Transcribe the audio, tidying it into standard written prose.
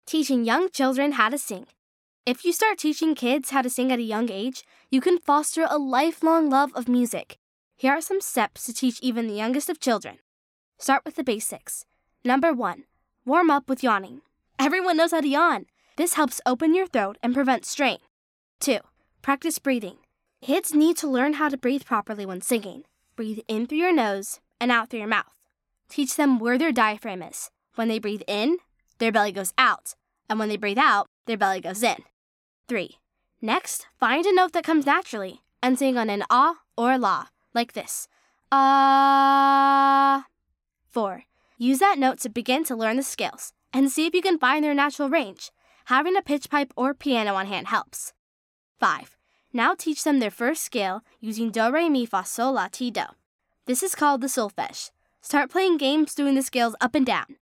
Teaching young children how to sing. If you start teaching kids how to sing at a young age, you can foster a lifelong love of music. Here are some steps to teach even the youngest of children. Start with the basics. Number 1, warm up with yawning. Everyone knows how to yawn. This helps open your throat and prevent strain. 2, practice breathing. Kids need to learn how to breathe properly when singing. Breathe in through your nose and out through your mouth. Teach them where their diaphragm is. When they breathe in, their belly goes out, and when they breathe out, their belly goes in. 3, next, find a note that comes naturally and sing on an ah or a la, like this. Ah. 4, use that note to begin to learn the scales and see if you can find their natural range. Having a pitch pipe or piano on hand helps. 5, now teach them their first scale using do, re, mi, fa, sol, la, ti, do. This is called the solfege. Start playing games doing the scales up and down.